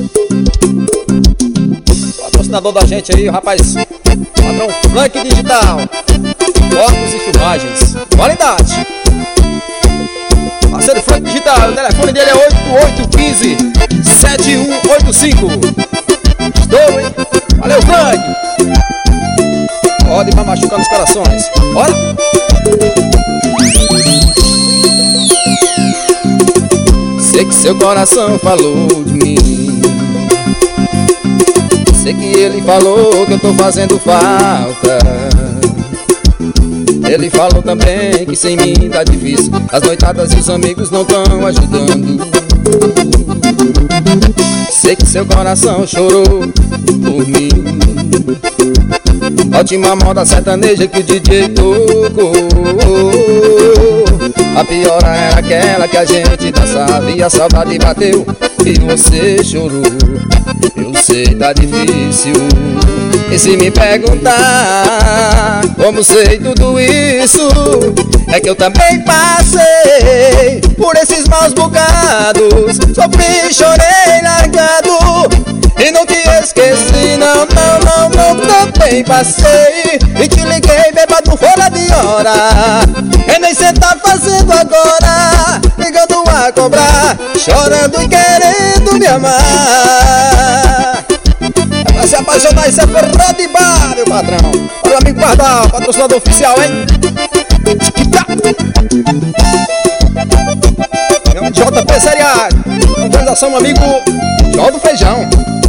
Patrocinador da gente aí, rapaz. Padrão Frank Digital. Fotos e filmagens. Qualidade. Parceiro Frank Digital. O telefone dele é 8815-7185. Estou, hein? Valeu, Frank. Pode ir pra machucar nos corações. Bora. Sei que seu coração falou de mim. Sei que ele falou que eu tô fazendo falta. Ele falou também que sem mim tá difícil. As noitadas e os amigos não tão ajudando. Sei que seu coração chorou por mim. Ótima moda sertaneja que o DJ tocou. A pior era aquela que a gente dançava e a saudade bateu e você chorou. Eu sei, tá difícil. E se me perguntar como sei tudo isso, é que eu também passei por esses maus bocados. Sofri, chorei, largado e não te esqueci, não, não, não, não. Também passei e te liguei bêbado fora de hora. E nem cê tá fazendo agora, ligando a cobrar, chorando e querendo me amar. É pra se apaixonar, isso é forró de bar, meu patrão. Olha o amigo Pardal, patrocinador oficial, hein? É um JP Seriado. Organização, meu amigo João do Feijão.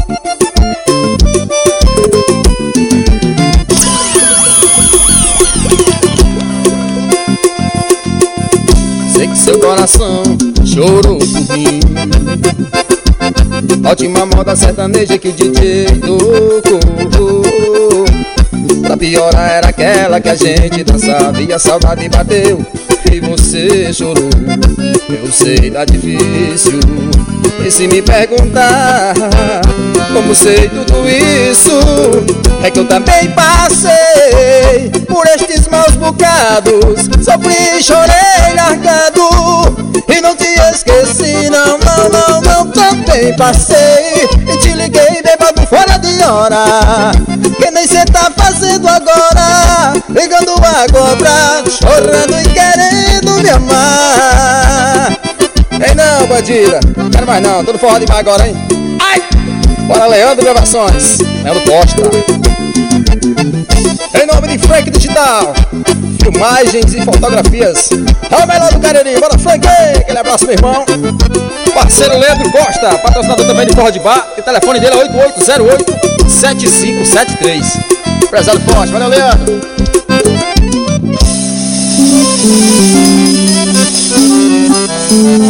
Sei que seu coração chorou por mim. Ótima moda sertaneja que o DJ tocou. A pior era aquela que a gente dançava e a saudade bateu e você chorou. Eu sei, tá difícil. E se me perguntar como sei tudo isso, é que eu também passei por estes maus bocados. Sofri, chorei, largado e não te esqueci, não, não, não, não. Também passei e te liguei bêbado fora de hora. Que nem cê tá fazendo agora, ligando a cobrar, chorando e querendo me amar. Ei não, bandida, quero mais não, tudo forró demais agora, hein? Ai! Bora, Leandro Gravações, Leandro Costa. Em nome de Frank Digital, filmagens e fotografias. É o melhor do Cariri, bora Frank, aquele abraço, meu irmão. Parceiro Leandro Costa, patrocinador também de forró de bar. O telefone dele é 8808-7573. Prezado forte, valeu, Leandro.